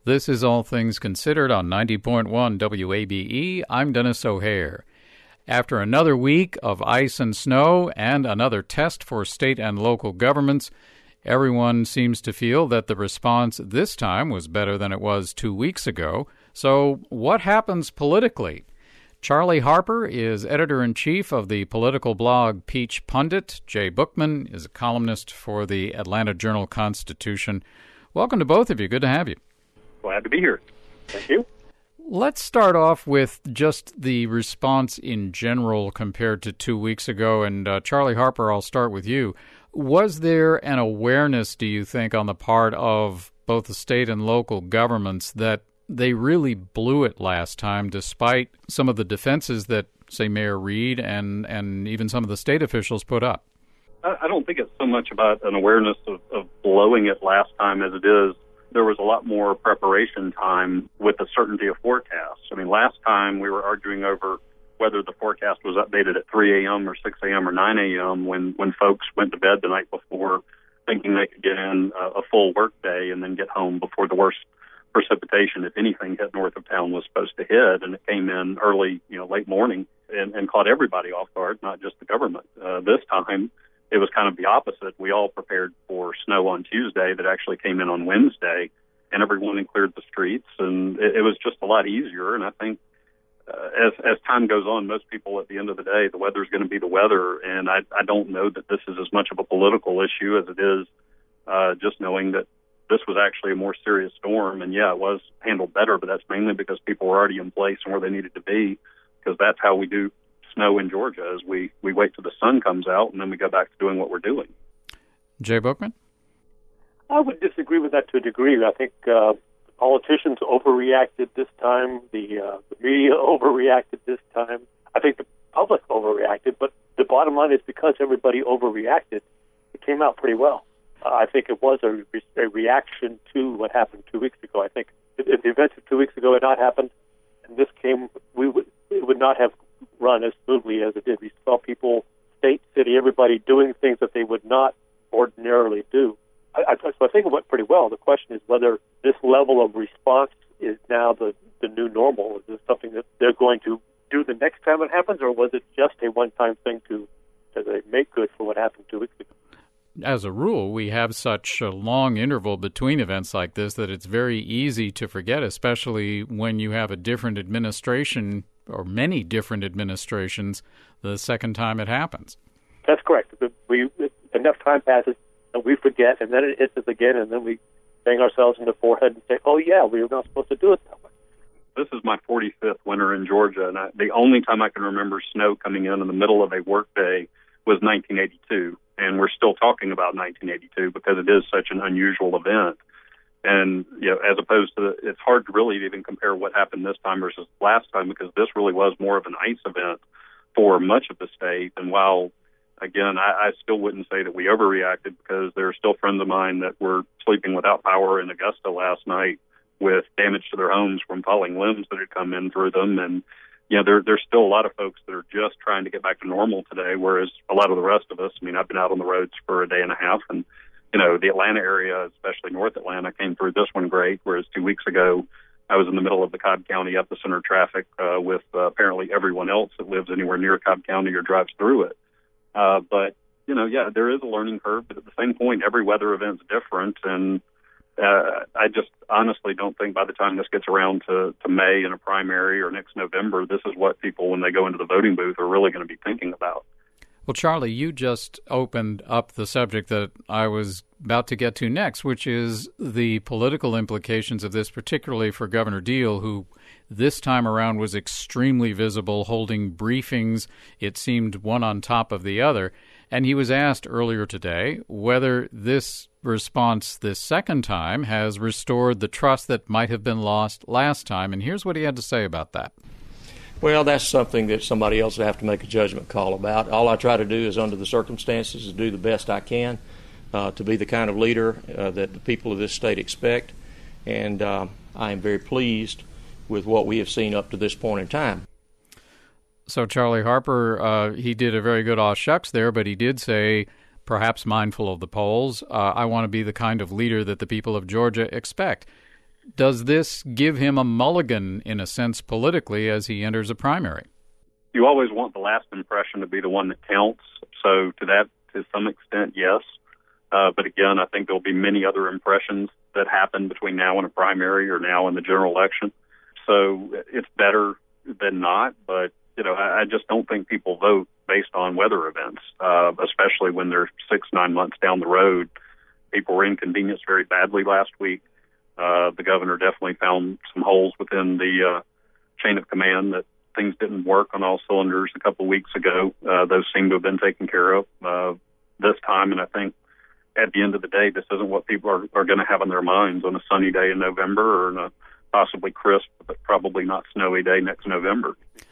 This is All Things Considered on 90.1 WABE. I'm Dennis O'Hare. After another week of ice and snow and another test for state and local governments, everyone seems to feel that the response this time was better than it was 2 weeks ago. So what happens politically? Charlie Harper is editor-in-chief of the political blog Peach Pundit. Jay Bookman is a columnist for the Atlanta Journal-Constitution. Welcome to both of you. Good to have you. Glad to be here. Thank you. Let's start off with just the response in general compared to 2 weeks ago. And Charlie Harper, I'll start with you. Was there an awareness, do you think, on the part of both the state and local governments that they really blew it last time, despite some of the defenses that, say, Mayor Reed and even some of the state officials put up? I don't think it's so much about an awareness of blowing it last time as it is. There was a lot more preparation time with the certainty of forecasts. I mean, last time we were arguing over whether the forecast was updated at 3 a.m. or 6 a.m. or 9 a.m. when folks went to bed the night before thinking they could get in a full work day and then get home before the worst precipitation, if anything, hit north of town was supposed to hit. And it came in early, late morning and caught everybody off guard, not just the government. This time, it was kind of the opposite. We all prepared for snow on Tuesday that actually came in on Wednesday, and everyone cleared the streets, and it was just a lot easier. And I think as time goes on, most people at the end of the day, the weather is going to be the weather, and I don't know that this is as much of a political issue as it is just knowing that this was actually a more serious storm. And, yeah, it was handled better, but that's mainly because people were already in place and where they needed to be, because that's how we do snow in Georgia, is we wait till the sun comes out and then we go back to doing what we're doing. Jay Bookman? I would disagree with that to a degree. I think politicians overreacted this time. The media overreacted this time. I think the public overreacted, but the bottom line is because everybody overreacted, it came out pretty well. I think it was a reaction to what happened 2 weeks ago. I think if the events of 2 weeks ago had not happened, and this came, it would not have run as smoothly as it did. We saw people, state, city, everybody doing things that they would not ordinarily do. So I think it went pretty well. The question is whether this level of response is now the new normal. Is this something that they're going to do the next time it happens, or was it just a one-time thing to make good for what happened 2 weeks ago? As a rule, we have such a long interval between events like this that it's very easy to forget, especially when you have a different administration or many different administrations the second time it happens. That's correct. Enough time passes and we forget, and then it hits us again, and then we bang ourselves in the forehead and say, oh, yeah, we were not supposed to do it that way. This is my 45th winter in Georgia, and the only time I can remember snow coming in the middle of a workday was 1982, and we're still talking about 1982 because it is such an unusual event. And, as opposed to, it's hard to really even compare what happened this time versus last time, because this really was more of an ice event for much of the state. And while, again, I still wouldn't say that we overreacted, because there are still friends of mine that were sleeping without power in Augusta last night with damage to their homes from falling limbs that had come in through them. And, there's still a lot of folks that are just trying to get back to normal today, whereas a lot of the rest of us, I've been out on the roads for a day and a half, and the Atlanta area, especially North Atlanta, came through this one great, whereas 2 weeks ago I was in the middle of the Cobb County epicenter traffic with apparently everyone else that lives anywhere near Cobb County or drives through it. But, there is a learning curve, but at the same point, every weather event's different, and I just honestly don't think by the time this gets around to May in a primary or next November, this is what people, when they go into the voting booth, are really going to be thinking about. Well, Charlie, you just opened up the subject that I was about to get to next, which is the political implications of this, particularly for Governor Deal, who this time around was extremely visible, holding briefings, it seemed one on top of the other. And he was asked earlier today whether this response this second time has restored the trust that might have been lost last time. And here's what he had to say about that. Well, that's something that somebody else will have to make a judgment call about. All I try to do is, under the circumstances, is do the best I can to be the kind of leader that the people of this state expect. And I am very pleased with what we have seen up to this point in time. So Charlie Harper, he did a very good aw shucks there, but he did say, perhaps mindful of the polls, I want to be the kind of leader that the people of Georgia expect. Does this give him a mulligan, in a sense, politically as he enters a primary? You always want the last impression to be the one that counts. So to some extent, yes. But again, I think there'll be many other impressions that happen between now and a primary or now and the general election. So it's better than not. But, I just don't think people vote based on weather events, especially when they're 6-9 months down the road. People were inconvenienced very badly last week. The governor definitely found some holes within the chain of command that things didn't work on all cylinders a couple of weeks ago. Those seem to have been taken care of this time, and I think at the end of the day, this isn't what people are going to have in their minds on a sunny day in November or on a possibly crisp but probably not snowy day next November.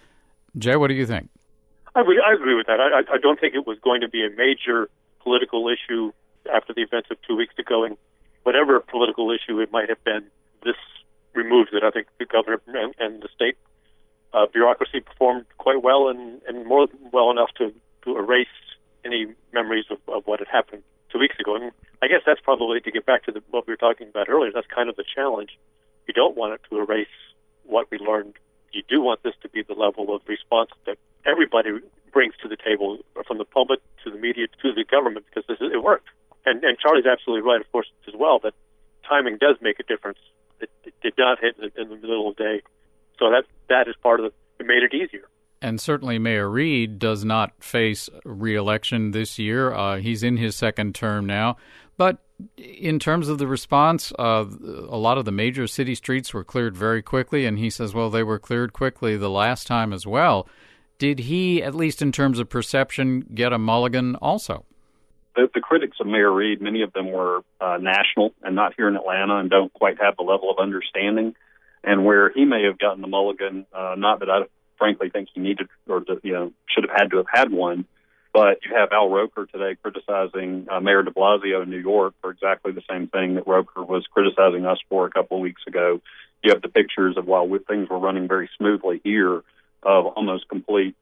Jay, what do you think? I agree with that. I don't think it was going to be a major political issue after the events of 2 weeks ago, and whatever political issue it might have been, this removes it. I think the governor and the state bureaucracy performed quite well and more than well enough to erase any memories of what had happened 2 weeks ago. And I guess that's probably, to get back to what we were talking about earlier, that's kind of the challenge. You don't want it to erase what we learned. You do want this to be the level of response that everybody brings to the table, from the public to the media to the government, because it worked. And Charlie's absolutely right, of course, as well, that timing does make a difference. It did not hit in the middle of the day. So that is part of it made it easier. And certainly Mayor Reed does not face re-election this year. He's in his second term now. But in terms of the response, a lot of the major city streets were cleared very quickly, and he says, well, they were cleared quickly the last time as well. Did he, at least in terms of perception, get a mulligan also? The critics of Mayor Reed, many of them were national and not here in Atlanta and don't quite have the level of understanding. And where he may have gotten the mulligan, not that I frankly think he needed or should have had to have had one, but you have Al Roker today criticizing Mayor de Blasio in New York for exactly the same thing that Roker was criticizing us for a couple of weeks ago. You have the pictures of while things were running very smoothly here of almost complete.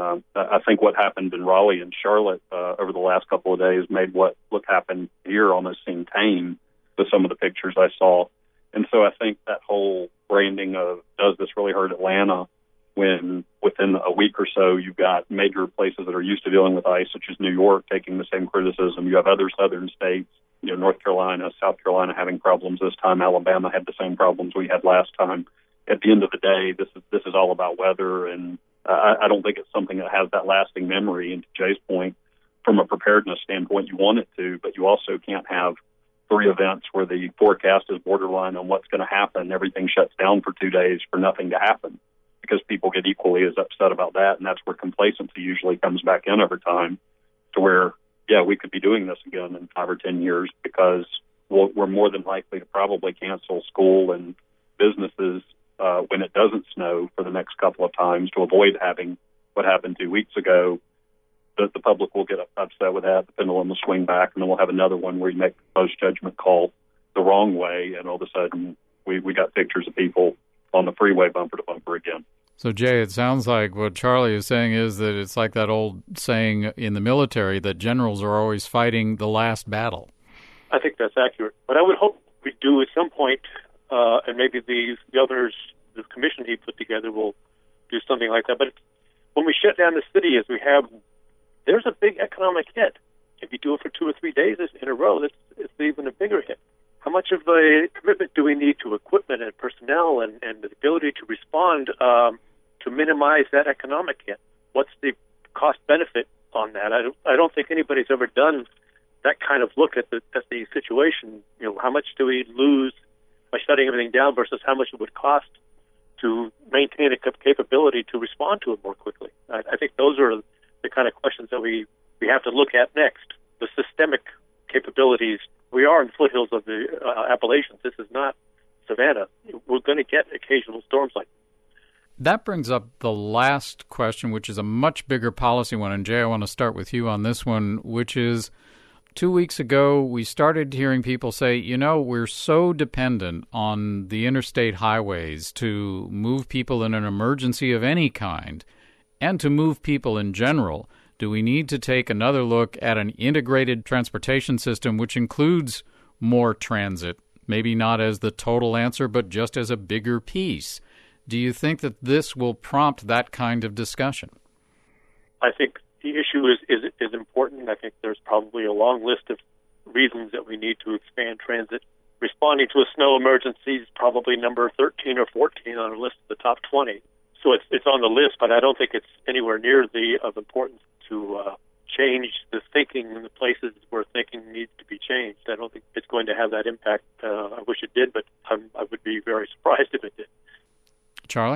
I think what happened in Raleigh and Charlotte over the last couple of days made what happened here almost seem tame with some of the pictures I saw. And so I think that whole branding of does this really hurt Atlanta when within a week or so you've got major places that are used to dealing with ice, such as New York, taking the same criticism. You have other southern states, North Carolina, South Carolina having problems this time. Alabama had the same problems we had last time. At the end of the day, this is all about weather, and I don't think it's something that has that lasting memory. And to Jay's point, from a preparedness standpoint, you want it to, but you also can't have 3 events where the forecast is borderline on what's going to happen. Everything shuts down for 2 days for nothing to happen, because people get equally as upset about that, and that's where complacency usually comes back in over time, to where, we could be doing this again in 5 or 10 years, because we're more than likely to probably cancel school and businesses when it doesn't snow for the next couple of times to avoid having what happened 2 weeks ago. The public will get upset with that. The pendulum will swing back, and then we'll have another one where you make the post-judgment call the wrong way, and all of a sudden we got pictures of people on the freeway bumper to bumper again. So, Jay, it sounds like what Charlie is saying is that it's like that old saying in the military that generals are always fighting the last battle. I think that's accurate. But I would hope we do at some point, and maybe the others, the commission he put together will do something like that. But when we shut down the city, as we have, there's a big economic hit. If you do it for 2 or 3 days in a row, it's even a bigger hit. How much of a commitment do we need to equipment and personnel and the ability to respond to minimize that economic hit? What's the cost-benefit on that? I don't think anybody's ever done that kind of look at the situation. How much do we lose by shutting everything down versus how much it would cost to maintain a capability to respond to it more quickly? I think those are the kind of questions that we have to look at next. The systemic capabilities. We are in foothills of the Appalachians. This is not Savannah. We're going to get occasional storms like that. That brings up the last question, which is a much bigger policy one. And Jay, I want to start with you on this one, which is 2 weeks ago, we started hearing people say, we're so dependent on the interstate highways to move people in an emergency of any kind and to move people in general. Do we need to take another look at an integrated transportation system which includes more transit maybe not as the total answer, but just as a bigger piece. Do you think that this will prompt that kind of discussion? I think the issue is important. I think there's probably a long list of reasons that we need to expand transit. Responding to a snow emergency is probably number 13 or 14 on a list of the top 20. So it's on the list, but I don't think it's anywhere near of importance to change the thinking in the places where thinking needs to be changed. I don't think it's going to have that impact. I wish it did, but I would be very surprised if it did. Charlie?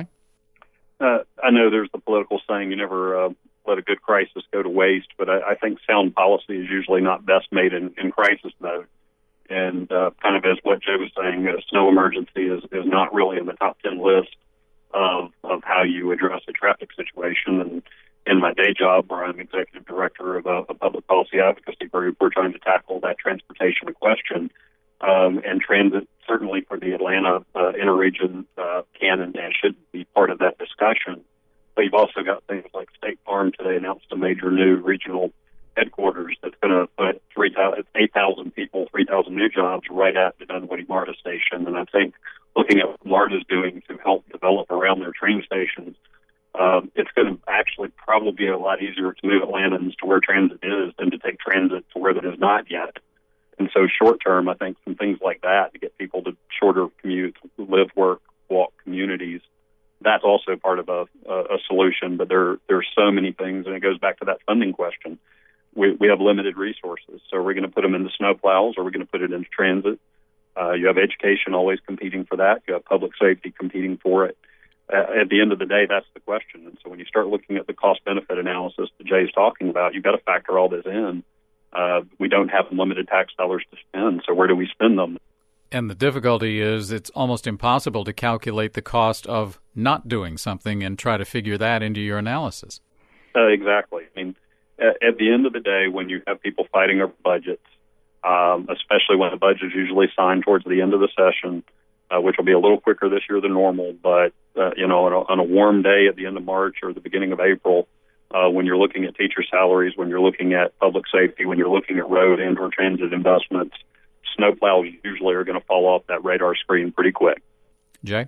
I know there's the political saying, you never let a good crisis go to waste, but I think sound policy is usually not best made in crisis mode. And kind of as what Joe was saying, a snow emergency is not really in the top 10 list of how you address a traffic situation. And in my day job, where I'm executive director of a public policy advocacy group, we're trying to tackle that transportation question. And transit, certainly for the Atlanta interregion, can and should be part of that discussion. But you've also got things like State Farm today announced a major new regional headquarters that's going to put 8,000 people, 3,000 new jobs right at the Dunwoody MARTA station. And I think looking at what MARTA is doing to help develop around their train stations, it's going to actually probably be a lot easier to move Atlantans to where transit is than to take transit to where that is not yet. And so short term, I think some things like that to get people to shorter commutes, live, work, walk communities, that's also part of a solution. But there's so many things, and it goes back to that funding question. We have limited resources. So we're going to put them into snowplows, or we're going to put it into transit. You have education always competing for that. You have public safety competing for it. At the end of the day, that's the question. And so when you start looking at the cost-benefit analysis that Jay's talking about, you've got to factor all this in. We don't have unlimited tax dollars to spend, so where do we spend them? And the difficulty is it's almost impossible to calculate the cost of not doing something and try to figure that into your analysis. Exactly. I mean, at the end of the day, when you have people fighting over budgets, especially when the budget is usually signed towards the end of the session, which will be a little quicker this year than normal, but on a warm day at the end of March or the beginning of April, when you're looking at teacher salaries, when you're looking at public safety, when you're looking at road and or transit investments, snowplows usually are going to fall off that radar screen pretty quick. Jay?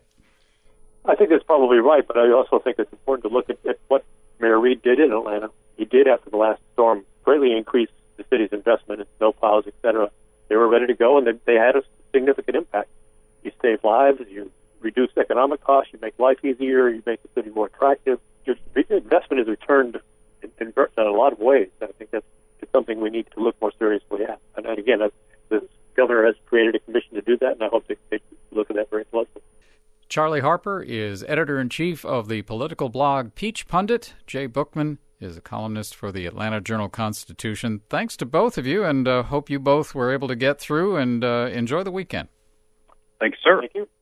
I think that's probably right, but I also think it's important to look at what Mayor Reed did in Atlanta. He did, after the last storm, greatly increase the city's investment in snowplows, et cetera. They were ready to go, and they had a significant impact. You save lives, you reduce economic costs, you make life easier, you make the city more attractive. Your investment is returned in a lot of ways. I think that's something we need to look more seriously at. And again, the governor has created a commission to do that, and I hope they look at that very closely. Charlie Harper is editor-in-chief of the political blog Peach Pundit. Jay Bookman is a columnist for the Atlanta Journal-Constitution. Thanks to both of you, and hope you both were able to get through and enjoy the weekend. Thanks, sir. Thank you.